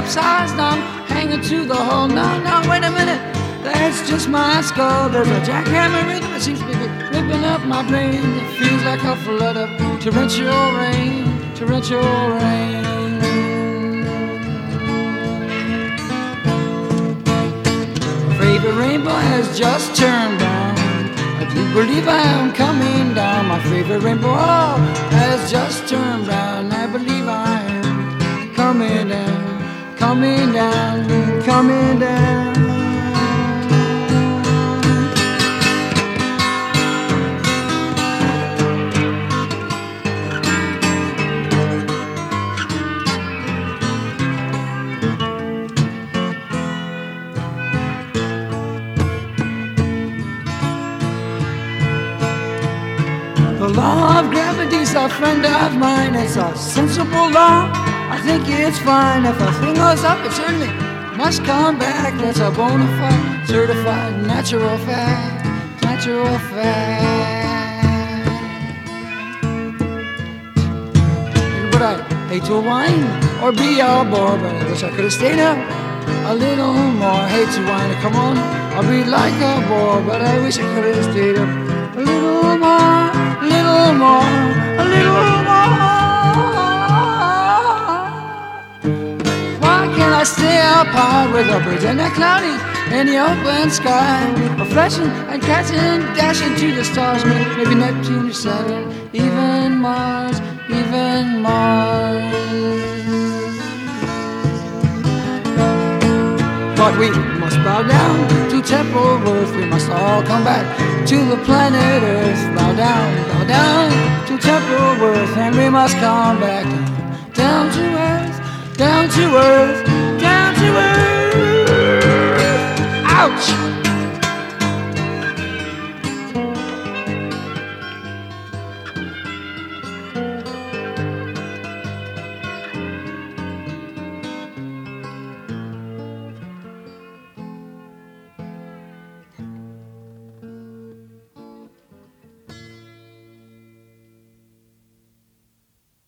capsized, I'm hanging to the hull. Now, wait a minute, that's just my skull. There's a jackhammer rhythm that seems to be ripping up my brain. It feels like a flood of torrential rain, torrential rain. My favorite rainbow has just turned brown. I do believe I am coming down. My favorite rainbow has just turned brown. I believe I am coming down, coming down, coming down. The law of gravity's a friend of mine. It's a sensible law. I think it's fine. If a thing goes up, it certainly must come back. That's a bona fide, certified, natural fact. Natural fact. But I hate to whine or be all bored, but I wish I could have stayed up a little more. Hate to whine, come on, I'll be like a bore, but I wish I could have stayed up a little more, a little more, a little more. Why can't I stay up high with a bridge and a cloudy in the open sky? A flashing and catching, dashing to the stars. Maybe Neptune or Saturn, even Mars, even Mars. But we must bow down to temporal worth. We must all come back to the planet Earth. Bow down to temporal worth. And we must come back down to earth, down to earth, down to earth.